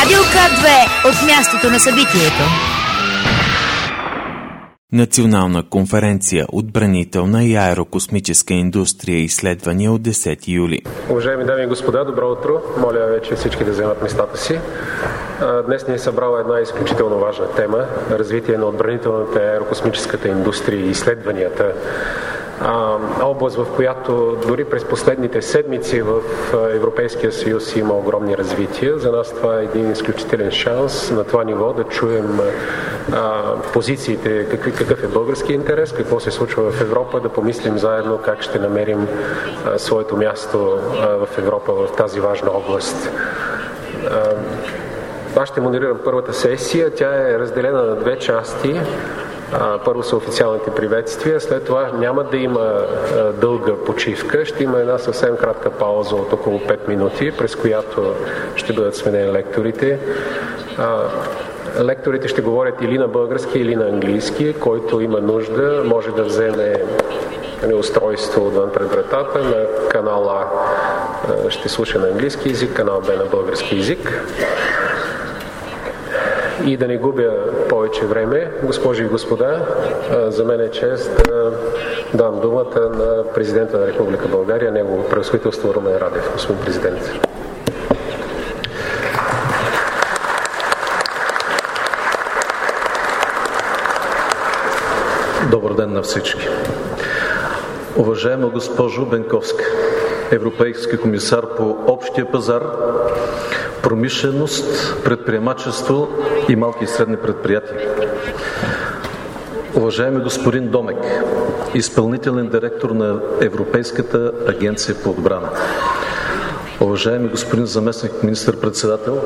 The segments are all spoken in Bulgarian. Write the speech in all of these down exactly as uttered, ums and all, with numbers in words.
Радио К две от мястото на събитието. Национална конференция Отбранителна и аерокосмическа индустрия и изследвания от десети юли. Уважаеми дами и господа, добро утро. Моля вече всички да вземат местата си. Днес ни е събрала една изключително важна тема – развитие на отбранителната и аерокосмическата индустрия и изследванията. Област, в която дори през последните седмици в Европейския съюз има огромни развития. За нас това е един изключителен шанс на това ниво да чуем а, позициите, какви, какъв е български интерес, какво се случва в Европа, да помислим заедно как ще намерим а, своето място а, в Европа в тази важна област. А, аз ще модерирам първата сесия. Тя е разделена на две части. Първо са официалните приветствия, след това няма да има дълга почивка, ще има една съвсем кратка пауза от около пет минути, през която ще бъдат сменени лекторите. Лекторите ще говорят или на български, или на английски. Който има нужда, може да вземе устройство отвън пред вратата. На канал А ще слуша на английски език, канал Б на български език. И да не губя повече време, госпожи и господа, за мен е чест да дам думата на президента на Република България, негово превъзходителство Румен Радев. Господин президент. Добър ден на всички. Уважаема госпожо Бенковска, европейски комисар по общия пазар, промишленост, предприемачество и малки и средни предприятия. Уважаеми господин Домек, изпълнителен директор на Европейската агенция по отбрана. Уважаеми господин заместник министър-председател,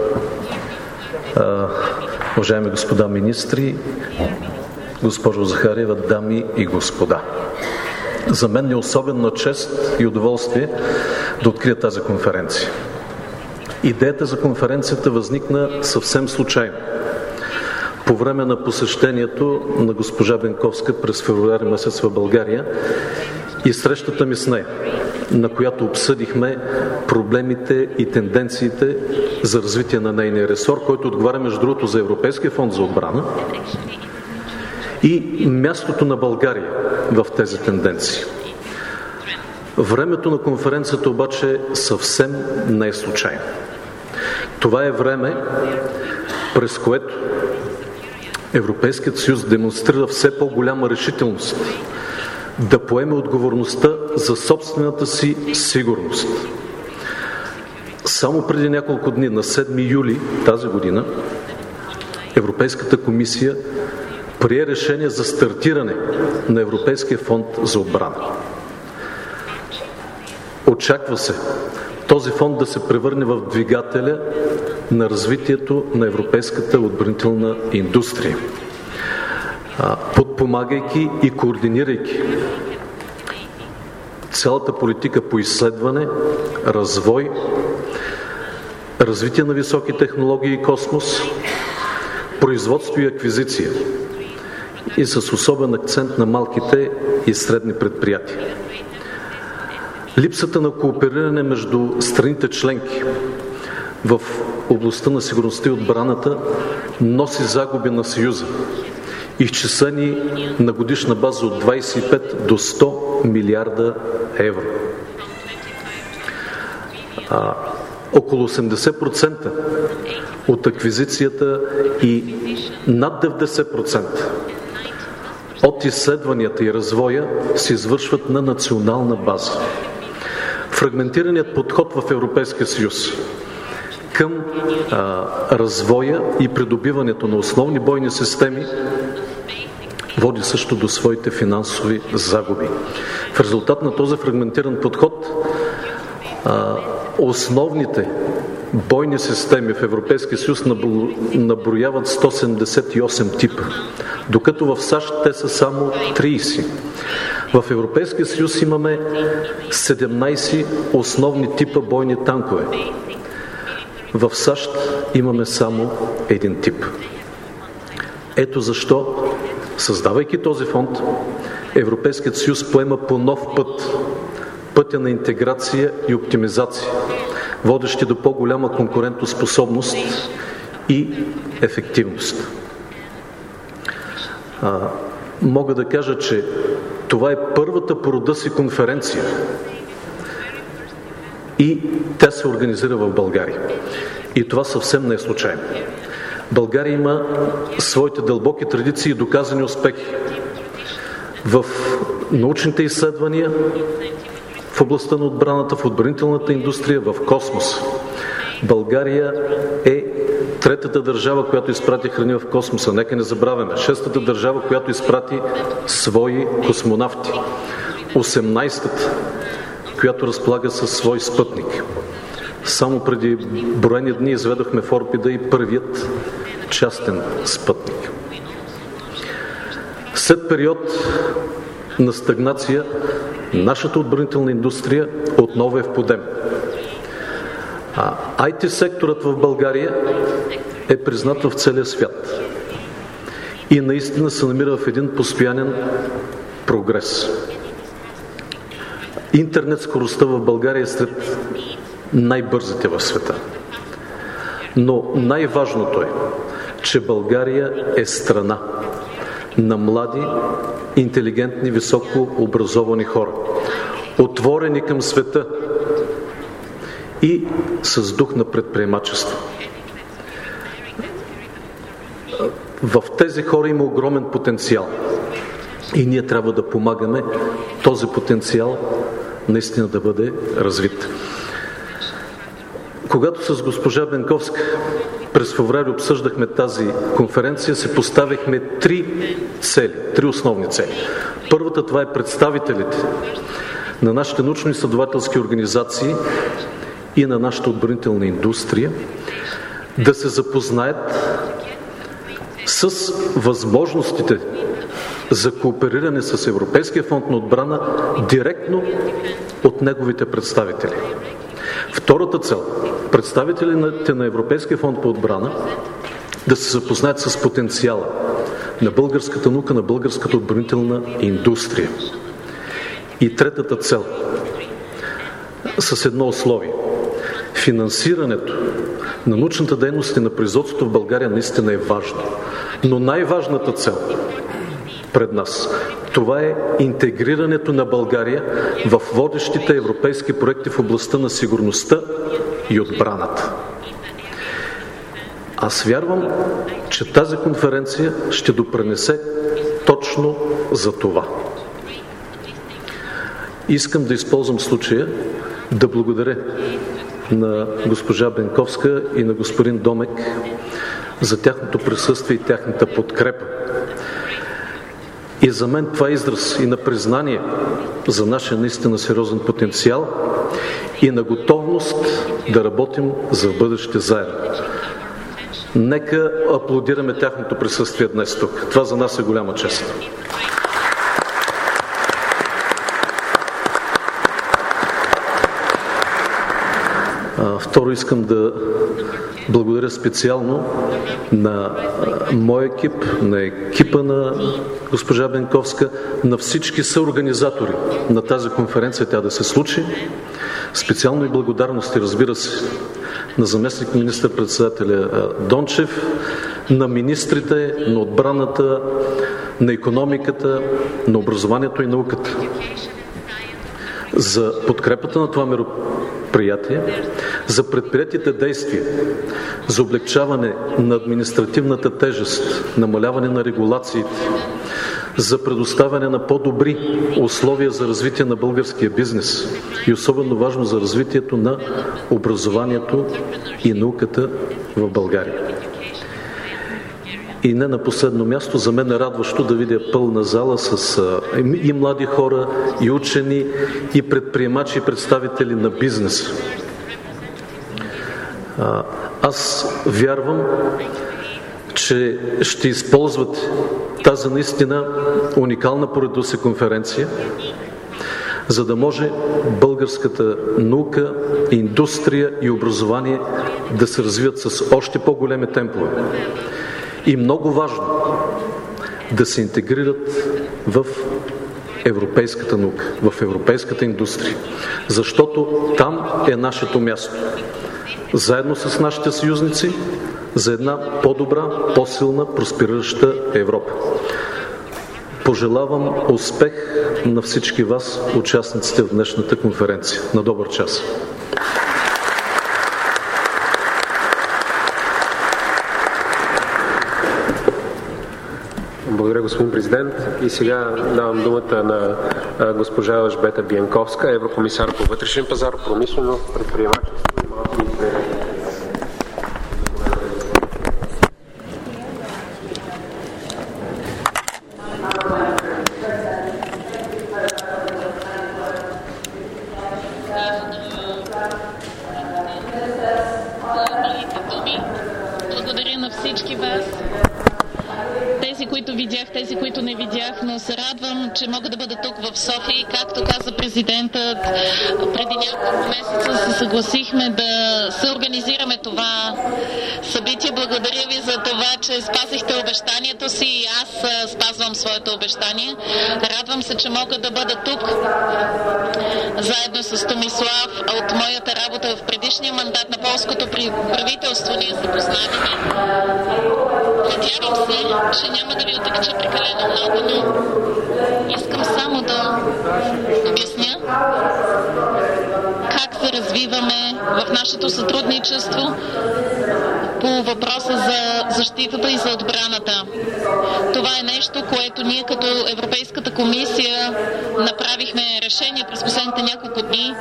уважаеми господа министри, госпожо Захариева, дами и господа. За мен е особена чест и удоволствие да открия тази конференция. Идеята за конференцията възникна съвсем случайно. По време на посещението на госпожа Бенковска през февруари месец в България и срещата ми с нея, на която обсъдихме проблемите и тенденциите за развитие на нейния ресор, който отговаря между другото за Европейския фонд за отбрана, и мястото на България в тези тенденции. Времето на конференцията обаче съвсем не е случайно. Това е време, през което Европейският съюз демонстрира все по-голяма решителност да поеме отговорността за собствената си сигурност. Само преди няколко дни, на седми юли тази година, Европейската комисия прие решение за стартиране на Европейския фонд за отбрана. Очаква се този фонд да се превърне в двигателя на развитието на европейската отбранителна индустрия, подпомагайки и координирайки цялата политика по изследване, развой, развитие на високи технологии и космос, производство и аквизиция, и с особен акцент на малките и средни предприятия. Липсата на коопериране между страните членки в областта на сигурността и отбраната носи загуби на Съюза, изчислени на годишна база от двадесет и пет до сто милиарда евро. А, около осемдесет процента от аквизицията и над деветдесет процента от изследванията и развоя се извършват на национална база. Фрагментираният подход в Европейския съюз към а, развоя и придобиването на основни бойни системи води също до своите финансови загуби. В резултат на този фрагментиран подход а, основните бойни системи в Европейския съюз наброяват сто седемдесет и осем типа, докато в САЩ те са само тридесет. В Европейския съюз имаме седемнадесет основни типа бойни танкове. В САЩ имаме само един тип. Ето защо, създавайки този фонд, Европейският съюз поема по нов път, пътя на интеграция и оптимизация, водещи до по-голяма конкурентоспособност и ефективност. А, мога да кажа, че това е първата по рода си конференция и тя се организира в България. И това съвсем не е случайно. България има своите дълбоки традиции и доказани успехи в научните изследвания, в областта на отбраната, в отбранителната индустрия, в космоса. България е третата държава, която изпрати храни в космоса. Нека не забравяме. Шестата държава, която изпрати свои космонавти. осемнайсетата, която разполага със свой спътник. Само преди броени дни изведохме в орбита и първият частен спътник. След период на стагнация, нашата отбранителна индустрия отново е в подем. А ай ти секторът в България е признат в целия свят и наистина се намира в един постоянен прогрес. Интернет скоростта в България е сред най-бързите в света. Но най-важното е, че България е страна на млади, интелигентни, високо образовани хора, отворени към света и с дух на предприемачество. В тези хора има огромен потенциал и ние трябва да помагаме този потенциал наистина да бъде развит. Когато с госпожа Бенковска през февруари обсъждахме тази конференция, се поставихме три цели, три основни цели. Първата, това е представителите на нашите научно-изследователски организации и на нашата отбранителна индустрия да се запознаят с възможностите за коопериране с Европейския фонд на отбрана директно от неговите представители. Втората цел – представителите на Европейския фонд по отбрана да се запознаят с потенциала на българската наука, на българската отбранителна индустрия. И третата цел – с едно условие. Финансирането на научната дейност и на производството в България наистина е важно. Но най-важната цел пред нас – това е интегрирането на България в водещите европейски проекти в областта на сигурността и отбраната. Аз вярвам, че тази конференция ще допринесе точно за това. Искам да използвам случая да благодаря на госпожа Бенковска и на господин Домек за тяхното присъствие и тяхната подкрепа. И за мен това е израз и на признание за нашия наистина сериозен потенциал и на готовност да работим за бъдеще заедно. Нека аплодираме тяхното присъствие днес тук. Това за нас е голяма чест. Второ, искам да благодаря специално на моя екип, на екипа на госпожа Бенковска, на всички съорганизатори на тази конференция тя да се случи. Специално и благодарности, разбира се, на заместник министър-председателя Дончев, на министрите, на отбраната, на икономиката, на образованието и науката за подкрепата на това мероприятие, за предприетите действия, за облекчаване на административната тежест, намаляване на регулациите, за предоставяне на по-добри условия за развитие на българския бизнес и особено важно за развитието на образованието и науката в България. И не на последно място, за мен е радващо да видя пълна зала с и млади хора, и учени, и предприемачи, и представители на бизнеса. Аз вярвам, че ще използват тази наистина уникална по рода си конференция, за да може българската наука, индустрия и образование да се развият с още по-големи темпове. И много важно да се интегрират в европейската наука, в европейската индустрия. Защото там е нашето място. Заедно с нашите съюзници, за една по-добра, по-силна, просперираща Европа. Пожелавам успех на всички вас, участниците в днешната конференция. На добър час! Благодаря, господин президент. И сега давам думата на госпожа Елжбета Бянковска, еврокомисар по вътрешен пазар, промишленост, предприемачество и малки и средни. Благодаря на всички вас. Тези, които видях, тези, които не видях, но се радвам, че мога да бъда тук в София и както каза президентът, преди няколко месеца се съгласихме да се организираме това събитие. Благодаря ви за това, че спазихте обещанието си и аз спазвам своето обещание. Радвам се, че мога да бъда тук заедно с Томислав от моята работа в предишния мандат на полското правителство. Ние се познаваме. Надявам се, че няма да ви отекча прекалено много, но искам само да обясня как се развиваме в нашето сътрудничество по въпроса за защитата и за отбраната. Това е нещо, което ние като Европейската комисия направихме решение през последните няколко дни,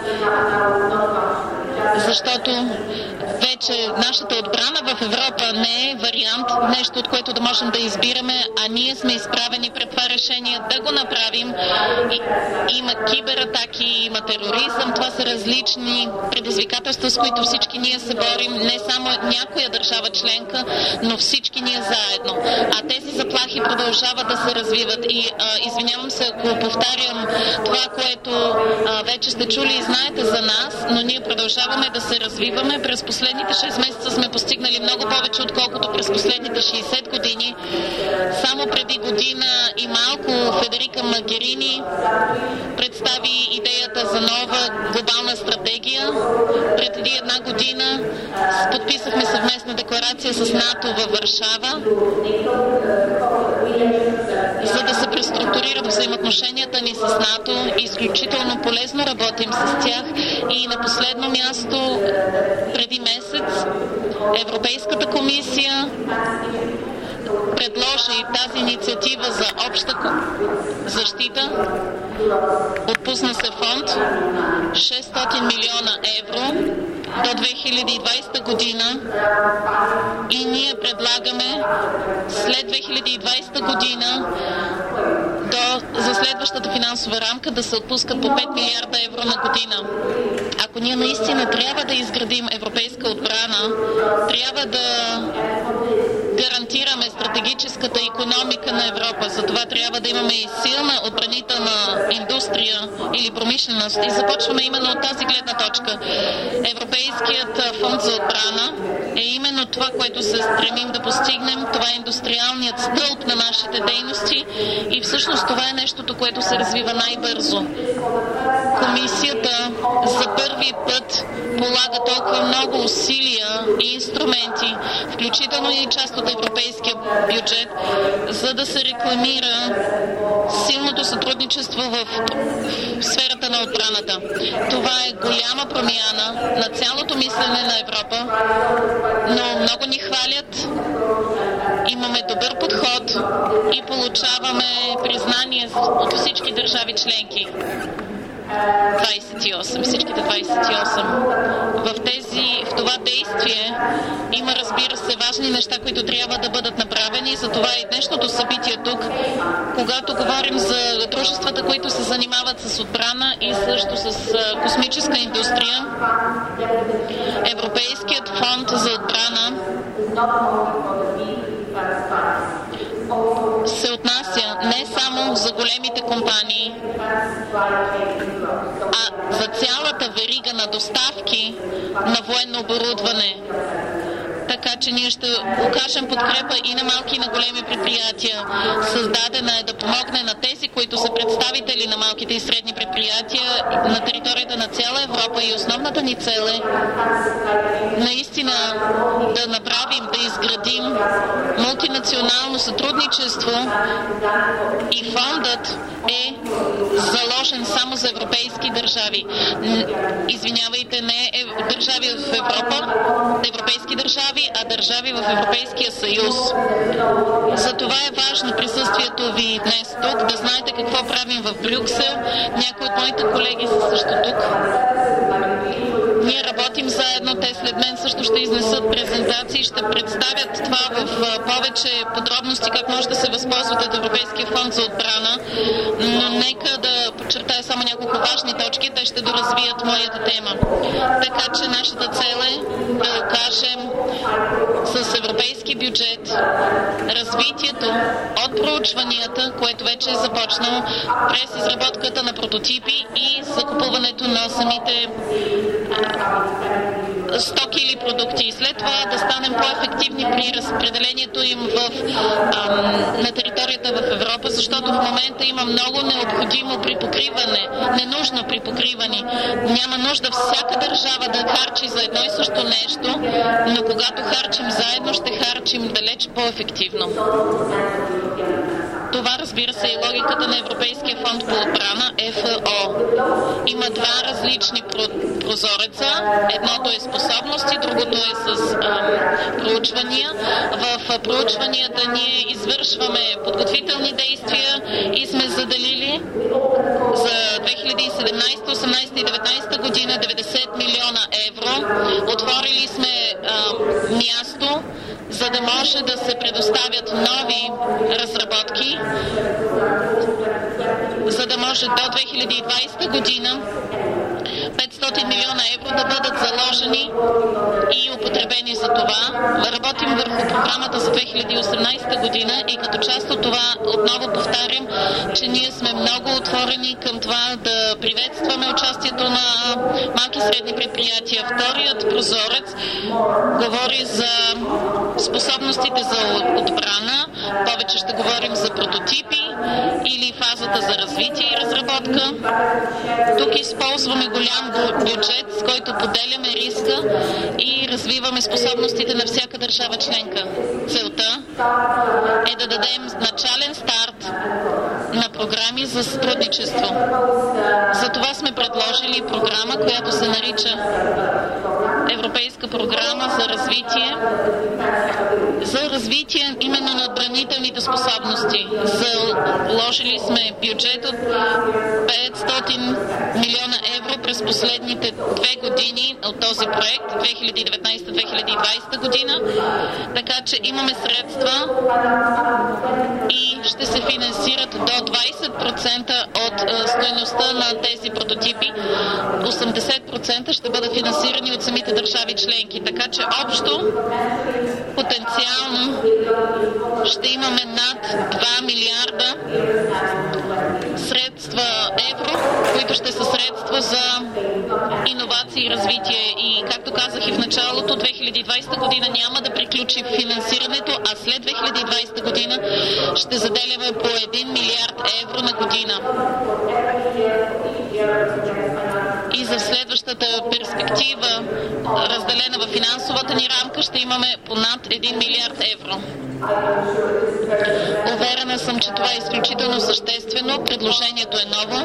защото вече нашата отбрана в Европа не е вариант, нещо от което да можем да избираме, а ние сме изправени пред това решение да го направим. И, има кибератаки, има тероризъм, това са различни предизвикателства, с които всички ние се борим, не само някоя държава членка, но всички ние заедно. А тези заплахи продължават да се развиват и а, извинявам се, ако повтарям това, което а, вече сте чули и знаете за нас, но ние продължаваме да се развиваме. През последните шест месеца сме постигнали много повече, отколкото през последните шейсет години. Само преди година и малко Федерика Могерини представи идеята за нова глобална стратегия. Преди една година подписахме съвместна декларация с НАТО във Варшава, за да се преструктурират взаимоотношенията ни с НАТО. Изключително полезно работим с тях. И на последно място, преди месец, Европейската комисия предложи тази инициатива за обща защита. Отпусна се фонд шестстотин милиона евро до две хиляди и двадесета година и ние предлагаме след две хиляди и двадесета година до, за следващата финансова рамка да се отпускат по пет милиарда евро на година. Ако ние наистина трябва да изградим европейска отбрана, трябва да гарантираме стратегическата икономика на Европа. Затова трябва да имаме и силна отбранителна индустрия или промишленост. И започваме именно от тази гледна точка. Европейският фонд за отбрана е именно това, което се стремим да постигнем. Това е индустриалният стълб на нашите дейности и всъщност това е нещото, което се развива най-бързо. Комисията за първи път полага толкова много усилия и инструменти, включително и част от европейския бюджет, за да се рекламира силното сътрудничество в сферата на отбраната. Това е голяма промяна на цялото мислене на Европа, но много ни хвалят. Имаме добър подход и получаваме признание от всички държави членки. двадесет и осем, всичките двадесет и осем. В, тези, в това действие има, разбира се, важни неща, които трябва да бъдат направени. Затова и днешното събитие тук, когато говорим за дружествата, които се занимават с отбрана и също с космическа индустрия, Европейският фонд за отбрана се отнася не само за големите компании, а за цялата верига на доставки на военно оборудване. така че ние ще окажем подкрепа и на малки и на големи предприятия. Създадена е да помогне на тези, които са представители на малките и средни предприятия на територията на цяла Европа, и основната ни цел е наистина да направим, да изградим мултинационално сътрудничество, и фондът е заложен само за европейски държави. Извинявайте, не е държави в Европа, европейски държави, а държави в Европейския съюз. Затова е важно присъствието ви днес тук, да знаете какво правим в Брюксел. Някои от моите колеги са също тук. Ние работим заедно, те след мен също ще изнесат презентации, ще представят това в повече подробности, как може да се възползвате от Европейския фонд за отбрана, но нека да подчертая само няколко важни точки, те ще доразвият моята тема. Така че нашата цел е да окажем с европейски бюджет развитието от проучванията, което вече е започнало, през изработката на прототипи и закупуването на самите стоки или продукти, и след това да станем по-ефективни при разпределението им в, ам, на територията в Европа, защото в момента има много необходимо припокриване, ненужно припокриване. Няма нужда всяка държава да харчи за едно и също нещо, но когато харчим заедно, ще харчим далеч по-ефективно. Това, разбира се, е логиката на Европейския фонд по отбрана, Еф О. Има два различни прозореца. Едното е способности, другото е с ам, проучвания. В проучванията ние извършваме подготвителни действия и сме заделили за две хиляди и седемнадесета, осемнадесета и деветнадесета година деветдесет милиона евро. Отворили сме ам, място, за да може да се предоставят нови разработки, за да може до две хиляди и двадесета година петстотин милиона евро да бъдат заложени и употребени за това. Работим върху програмата за две хиляди и осемнадесета година и като част от това отново повтарям, че ние сме много отворени към това да приветстваме участието на малки и средни предприятия. Вторият прозорец говори за способностите за отбрана. Повече ще говорим за прототипи или фазата за развитие и разработка. Тук използваме голям бюджет, с който поделяме риска и развиваме способностите на всяка държава членка. Целта е да дадем начален старт на програми за сътрудничество. Затова сме предложили програма, която се нарича Европейска програма за развитие, за развитие именно на отбранителните способности. Заложили сме бюджет от петстотин милиона евро през последните две години от този проект, две хиляди и деветнадесета - две хиляди и двадесета година, така че имаме средства и ще се финансират до двадесет процента от стойността на тези прототипи. осемдесет процента ще бъдат финансирани от самите държави членки, така че общо потенциално ще имаме над два милиарда средства евро, които ще са средства за иновации и развитие. И както казах и в началото, две хиляди и двадесета година няма да приключи финансирането, а след две хиляди и двадесета година ще заделяме по един милиард евро на година. И за следващата перспектива, разделена в финансовата ни рамка, ще имаме по над един милиард евро. Уверена съм, че това е изключително съществено. Предложението е ново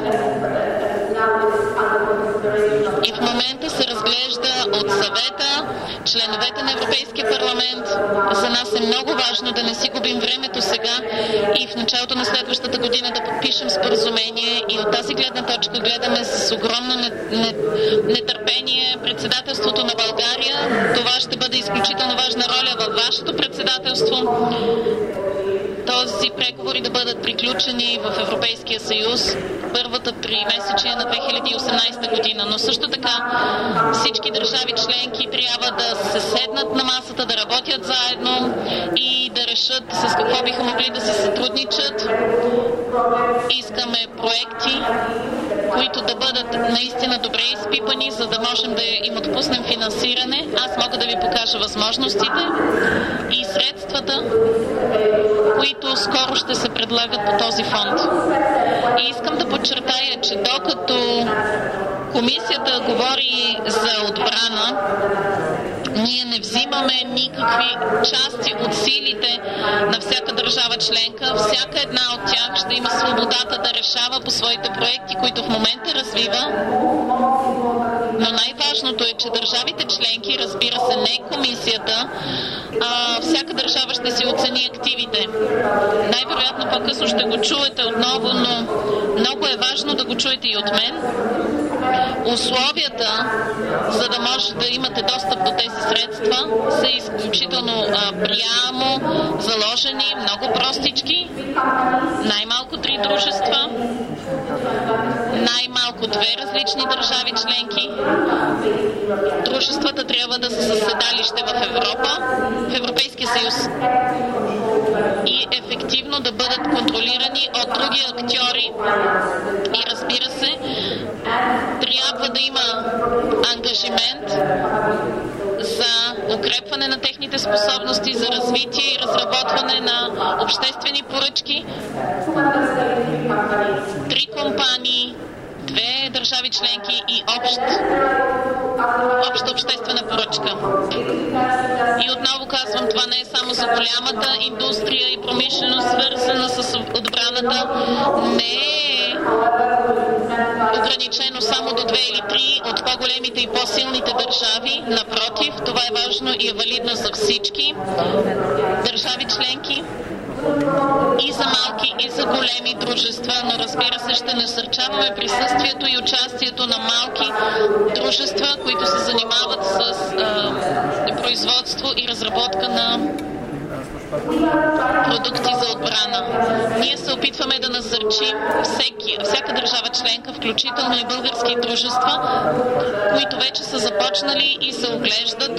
и в момента се разглежда от съвета, членовете на Европейския парламент. За нас е много важно да не си губим времето сега и в началото на следващата година да подпишем споразумение, и от тази гледна точка гледаме с огромно нетърпение председателството на България. Това ще бъде изключително важна роля във вашето председателство. Този преговори да бъдат приключени в Европейския съюз първата тримесечие на две хиляди и осемнадесета година. Но също така всички държави членки трябва да се седнат на масата, да работят заедно и да решат с какво биха могли да се сътрудничат Искаме проекти, които да бъдат наистина добре изпипани, за да можем да им отпуснем финансиране. Аз мога да ви покажа възможностите и средствата, които скоро ще се предлагат по този фонд. И искам да подчертая, че докато комисията говори за отбрана, ние не взимаме никакви части от силите на всяка държава членка. Всяка една от тях ще има свободата да решава по своите проекти, които в момента развива. Но най-важното е, че държавите членки, разбира се, не комисията, а всяка държава ще си оцени активите. Най-вероятно по-късно ще го чуете отново, но много е важно да го чуете и от мен. Условията, за да може да имате достъп до тези средства, са изключително а, прямо заложени, много простички. Най-малко три дружества, най-малко две различни държави членки. Дружествата трябва да са със седалище в Европа, в Европейския съюз, и ефективно да бъдат контролирани от други актьори. И разбира се, трябва да има ангажимент за укрепване на техните способности, за развитие и разработване на обществени поръчки. Три компании, две държави членки и общ, обща обществена поръчка. И отново казвам, това не е само за голямата индустрия и промишленост, свързана с отбраната. Не е ограничено само до две или три от по-големите и по-силните държави. Напротив, това е важно и е валидно за всички държави членки, и за малки, и за големи дружества, но разбира се, ще насърчаваме присъствието и участието на малки дружества, които се занимават с а, производство и разработка на продукти за отбрана. Ние се опитваме да насърчим всеки, всяка държава членка, включително и български дружества, които вече са започнали и се оглеждат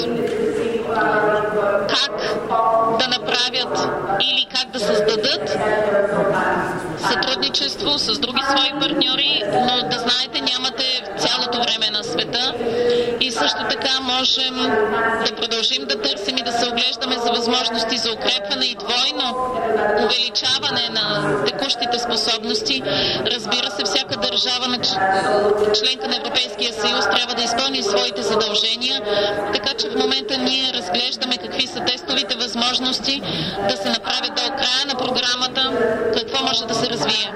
как да направят или как да създадат сътрудничество с други свои партньори, но да знаете, нямате цялото време на света и също така можем да продължим да търсим и да се оглеждаме за възможности за укрепване и двойно увеличаване на текущите способности. Разбира се, всяка държава на членка на Европейския съюз трябва да изпълни своите задължения, така че в момента ние разглеждаме какви са тестовите възможности да се направят до края на програмата, какво може да се развие.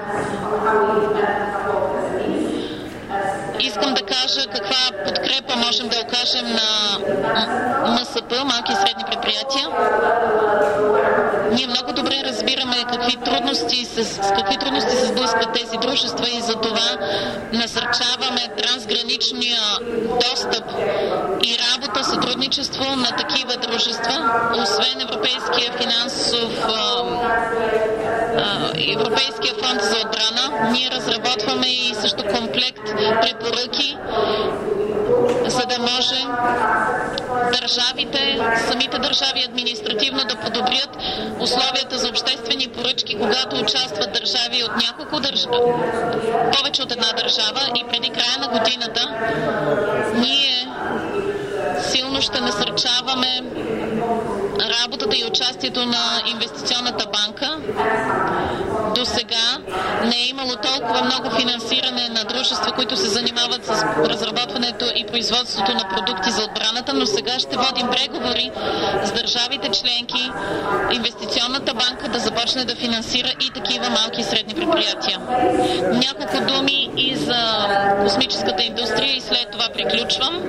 Искам да кажа каква подкрепа можем да окажем на МСП, малки и средни предприятия. Ние много добре разбираме какви трудности, с, с какви трудности се сблъскват тези дружества и за това насърчаваме трансграничния достъп и работа, сътрудничество на такива дружества. Освен Европейския финансов а, а, Европейския фонд за отбрана, ние разработваме и също комплект препоръки, за да може държавите, самите държави административно да подобрят условията за обществени поръчки, когато участват държави от няколко държави, повече от една държава, и преди края на годината ние силно ще насърчаваме работата и участието на инвестиционната банка. До сега не е имало толкова много финансиране на дружества, които се занимават с разработването и производството на продукти за отбраната, но сега ще водим преговори с държавите членки, инвестиционната банка да започне да финансира и такива малки и средни предприятия. Няколко думи и за космическата индустрия и след това приключвам.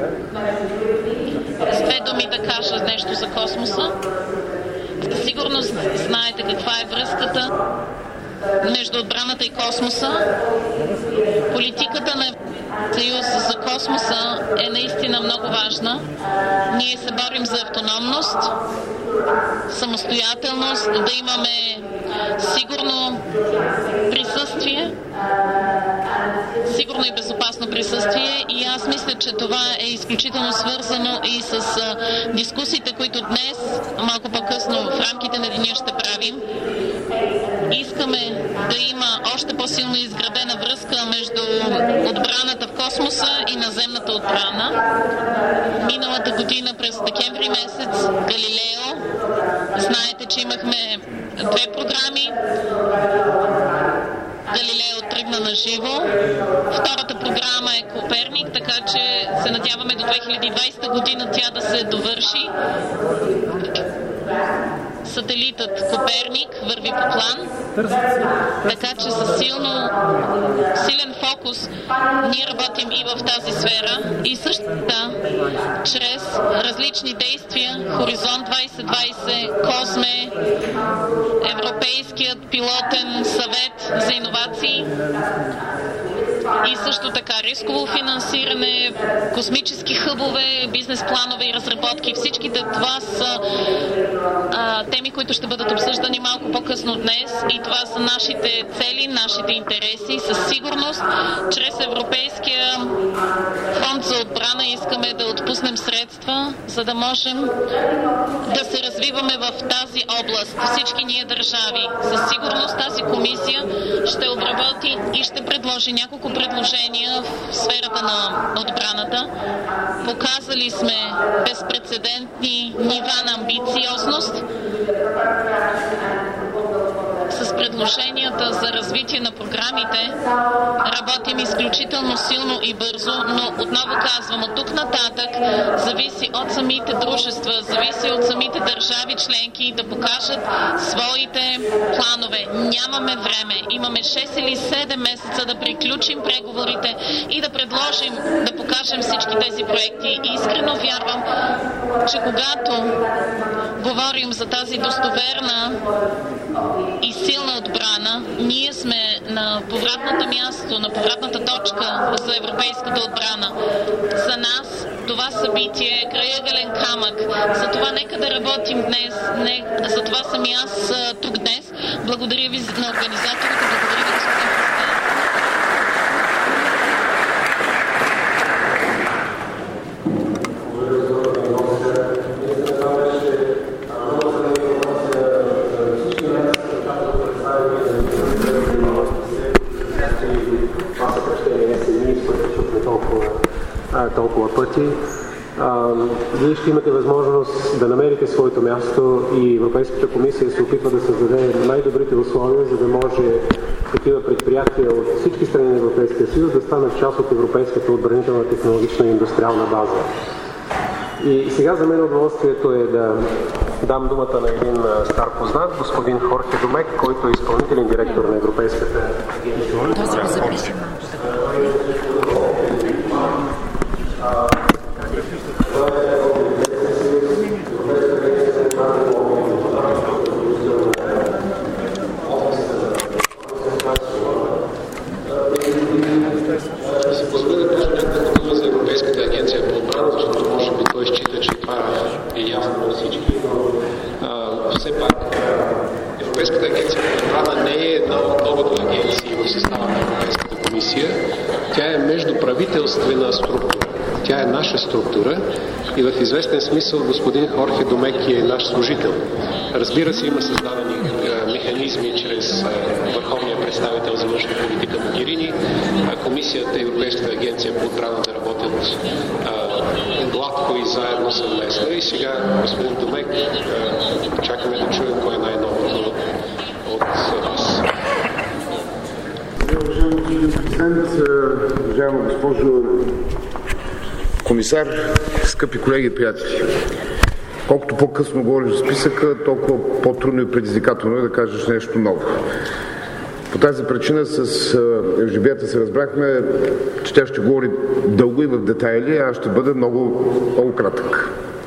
С две думи да кажа нещо за космоса. Със сигурност знаете каква е връзката между отбраната и космоса. Политиката на Съюз за космоса е наистина много важна. Ние се борим за автономност, самостоятелност, да имаме сигурно присъствие, сигурно и безопасно присъствие, и аз мисля, че това е изключително свързано и с а, дискусиите, които днес, малко по-късно в рамките на деня ще правим. искаме да има още по-силно изградена връзка между отбраната в космоса и наземната отбрана. Миналата година през декември месец Галилео, знаете, че имахме две програми. Галилео тръгна на живо. Втората програма е Коперник, така че се надяваме до две хиляди и двадесета година тя да се довърши. Сателитът Коперник върви по план, така че със силно, силен фокус ние работим и в тази сфера и също така чрез различни действия Хоризонт двадесет двадесет, Косме, Европейският пилотен съвет за иновации и също така рисково финансиране, космически хъбове, бизнес планове и разработки. Всичките това са а, теми, които ще бъдат обсъждани малко по-късно днес и това са нашите цели, нашите интереси. Със сигурност, чрез Европейския фонд за отбрана искаме да отпуснем средства, за да можем да се развиваме в тази област. Всички ние държави. Със сигурност тази комисия ще обработи и ще предложи няколко предложения в сферата на отбраната. Показали сме безпрецедентни нива на амбициозност с предложенията за развитие на програмите. Работим изключително силно и бързо, но отново казвам, от тук нататък зависи от самите дружества, зависи от самите държави членки да покажат своите планове. Нямаме време. Имаме шест или седем месеца да приключим преговорите и да предложим, да покажем всички тези проекти. И искрено вярвам, че когато говорим за тази достоверна и силна отбрана, ние сме на повратното място, на повратната точка за европейската отбрана. За нас това събитие е крайъгълен камък. За това нека да работим днес. Не, за това съм и аз тук днес. Благодаря ви на организаторите. Благодаря ви, господин президент. толкова пъти. А, вие ще имате възможност да намерите своето място и Европейската комисия се опитва да създаде най-добрите условия, за да може такива предприятия от всички страни на Европейския съюз да станат част от европейската отбранителна технологична и индустриална база. И сега за мен удоволствието е да дам думата на един стар познат, господин Хорхе Домек, който е изпълнителен директор на Европейската агенция. За Европейската агенция по отбрана, защото може би той счита, че това е ясно на всички, но все пак Европейската агенция по отбрана не е една от новите агенции в състава на Европейската комисия. Тя е междуправителствена структура. Тя е наша структура и в известен смисъл господин Хорхе Домек е наш служител. Разбира се, има създадени механизми чрез върховния представител за външна политика Могерини, комисията и Европейската агенция по отбрана да работят гладко и заедно съвместно. И сега, господин Домек, чакаме да чуем кое е най-новото от вас. Уважаеми господин президент, уважаема госпожо комисар, скъпи колеги и приятели. Колкото по-късно говориш за списъка, толкова по-трудно и предизвикателно е да кажеш нещо ново. По тази причина с Елжбета се разбрахме, че тя ще говори дълго и в детайли, а аз ще бъда много, много кратък.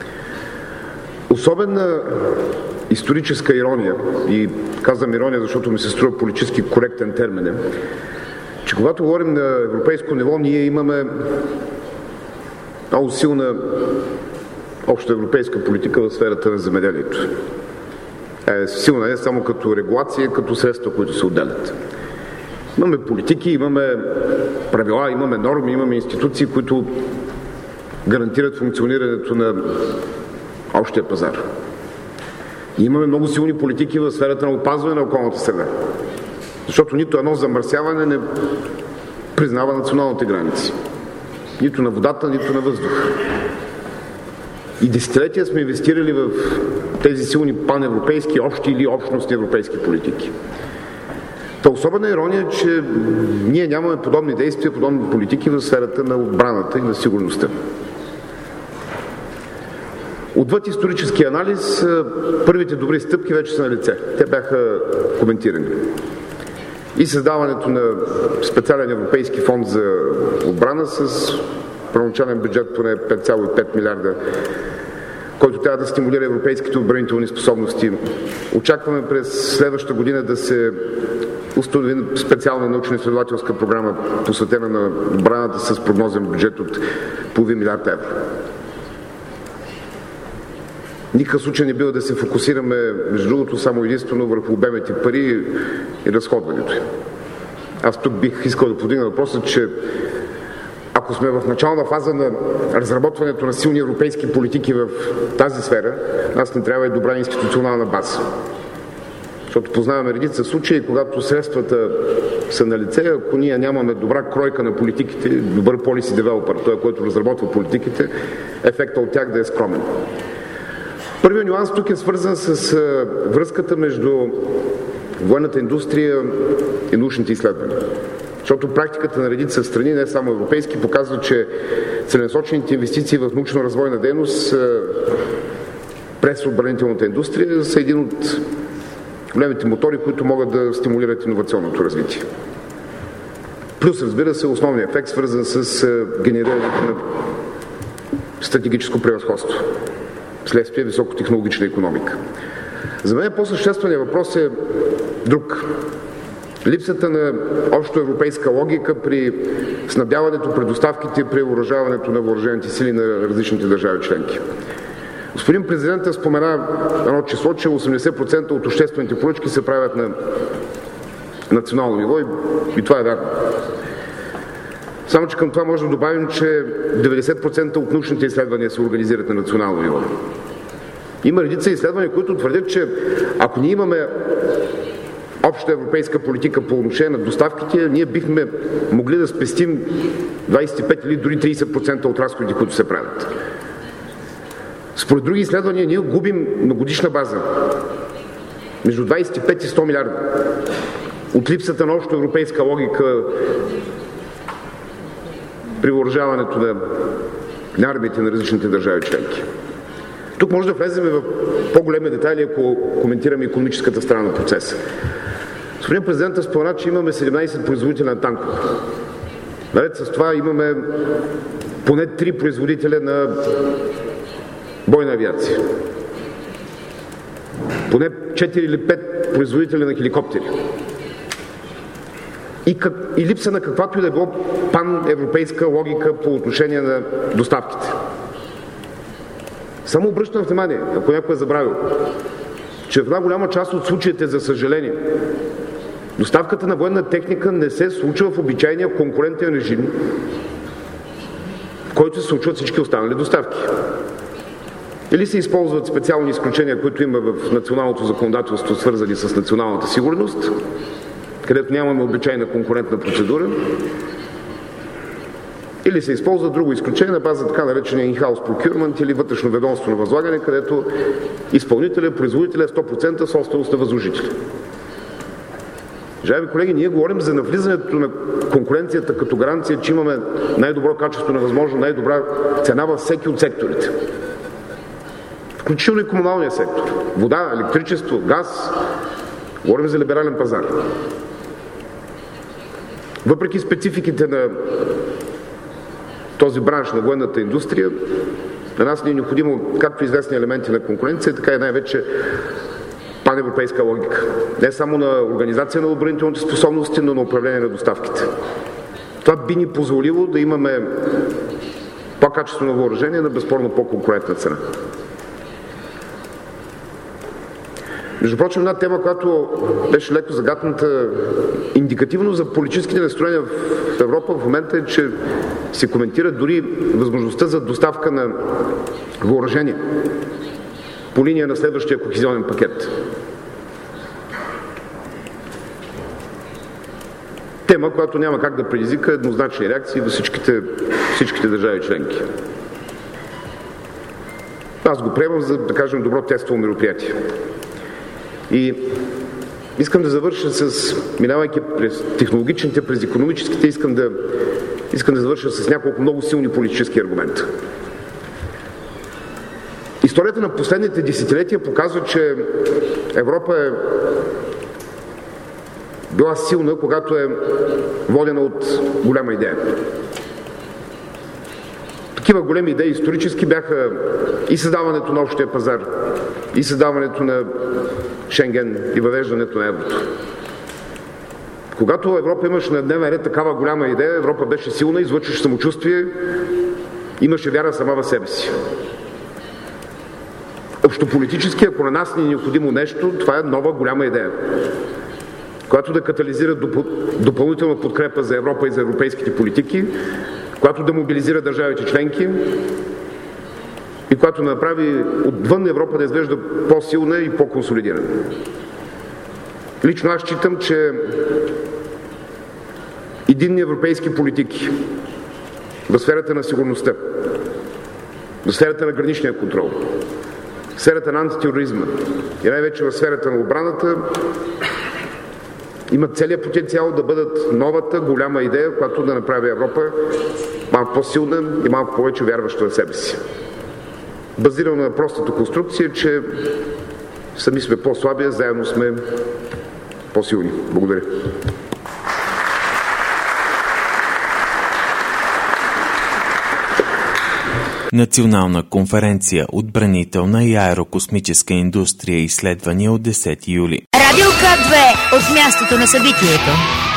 Особена историческа ирония, и казвам ирония, защото ми се струва политически коректен термин, е, че когато говорим на европейско ниво, ние имаме много силна обща европейска политика в сферата на земеделието. Е силна не само като регулация, като средства, които се отделят. Имаме политики, имаме правила, имаме норми, имаме институции, които гарантират функционирането на общия пазар. Имаме много силни политики в сферата на опазване на околната среда. Защото нито едно замърсяване не признава националните граници. Нито на водата, нито на въздуха. И десетилетия сме инвестирали в тези силни паневропейски, общи или общностни европейски политики. Та особена ирония е, че ние нямаме подобни действия, подобни политики в сферата на отбраната и на сигурността. Отвъд исторически анализ, първите добри стъпки вече са на лице. Те бяха коментирани. И създаването на специален европейски фонд за отбрана с първоначален бюджет поне пет цяло и пет милиарда, който трябва да стимулира европейските отбранителни способности. Очакваме през следващата година да се установи специална научно-изследователска програма, посветена на отбраната с прогнозен бюджет от половин милиард евро. Никакъв случай не бива да се фокусираме, между другото, само единствено върху обемите пари и разходването им. Аз тук бих искал да подигна въпроса, че ако сме в начална фаза на разработването на силни европейски политики в тази сфера, нас не трябва и добра институционална база. Защото познаваме редица случаи, когато средствата са на лице, ако ние нямаме добра кройка на политиките, добър policy developer, той, който разработва политиките, ефектът от тях да е скромен. Първият нюанс тук е свързан с връзката между военната индустрия и научните изследвания. Защото практиката на редица страни, не само европейски, показва, че целенасочените инвестиции в научно-развойна дейност през отбранителната индустрия са един от големите мотори, които могат да стимулират иновационното развитие. Плюс, разбира се, основният ефект, свързан с генерирането на стратегическо превъзходство вследствие високотехнологична икономика. За мен по-същественият въпрос е друг. Липсата на общоевропейска логика при снабдяването, предоставките и превъоръжаването на въоръжените сили на различните държави членки. Господин президентът спомена едно число, че осемдесет процента от обществените поръчки се правят на национално ниво и, и това е вярно. Само че към това може да добавим, че деветдесет процента от научните изследвания се организират на национално ниво. Има редица изследвания, които твърдят, че ако ние имаме обща европейска политика по отношение на доставките, ние бихме могли да спестим двадесет и пет или дори тридесет процента от разходите, които се правят. Според други изследвания ние губим на годишна база между двадесет и пет и сто милиарда от липсата на обща европейска логика при въоръжаването на, на армиите на различните държави членки. Тук може да влезем в по-големи детайли, ако коментираме икономическата страна на процеса. Господин президентът спомена, че имаме седемнадесет производителя на танкове. Наред с това имаме поне три производителя на бойна авиация. Поне четири или пет производителя на хеликоптери. И, как, и липса на каквато и да било паневропейска логика по отношение на доставките. Само обръщам внимание, ако някой е забравил, че в една голяма част от случаите, за съжаление, доставката на военна техника не се случва в обичайния конкурентен режим, в който се случват всички останали доставки. Или се използват специални изключения, които има в националното законодателство, свързани с националната сигурност, където нямаме обичайна конкурентна процедура, или се използва друго изключение на база така наречения in-house procurement или вътрешно ведомствено възлагане, където изпълнителят, производителят е сто процента собственост на възложителя. Уважаеми колеги, ние говорим за навлизането на конкуренцията като гаранция, че имаме най-добро качество на възможно най-добра цена във всеки от секторите. Включително и комуналния сектор. Вода, електричество, газ. Говорим за либерален пазар. Въпреки спецификите на този бранш на военната индустрия, на нас не е необходимо както известни елементи на конкуренция, така и най-вече паневропейска логика. Не само на организация на отбранителните способности, но на управление на доставките. Това би ни позволило да имаме по-качествено въоръжение на безспорно по-конкурентна цена. Между прочим, една тема, която беше леко загатната, индикативно за политическите настроения в Европа в момента е, че се коментира дори възможността за доставка на въоръжение по линия на следващия кохезионен пакет. Тема, която няма как да предизвика еднозначни реакции до всичките, всичките държави членки. Аз го приемам за, да кажем, добро тестово мероприятие. И искам да завърша с, минавайки през технологичните, през икономическите, искам да, искам да завърша с няколко много силни политически аргумента. Историята на последните десетилетия показва, че Европа е била силна, когато е водена от голяма идея. Такива големи идеи исторически бяха и създаването на общия пазар, и създаването на Шенген, и въвеждането на еврото. Когато Европа имаше на дневен ред такава голяма идея, Европа беше силна, излъчваше самочувствие, имаше вяра сама в себе си. Общополитически, ако на нас ни е необходимо нещо, това е нова голяма идея, която да катализира допълнителна подкрепа за Европа и за европейските политики, която да мобилизира държавите членки и която да направи отвън Европа да изглежда по-силна и по-консолидирана. Лично аз считам, че единни европейски политики в сферата на сигурността, в сферата на граничния контрол, в сферата на антитероризма и най-вече в сферата на отбраната имат целият потенциал да бъдат новата голяма идея, която да направи Европа малко по-силна и малко повече вярваща в себе си. Базирано на простата конструкция, че сами сме по-слаби, заедно сме по-силни. Благодаря. Национална конференция Отбранителна и аерокосмическа индустрия и изследвания от десети юли. Радио К две от мястото на събитието.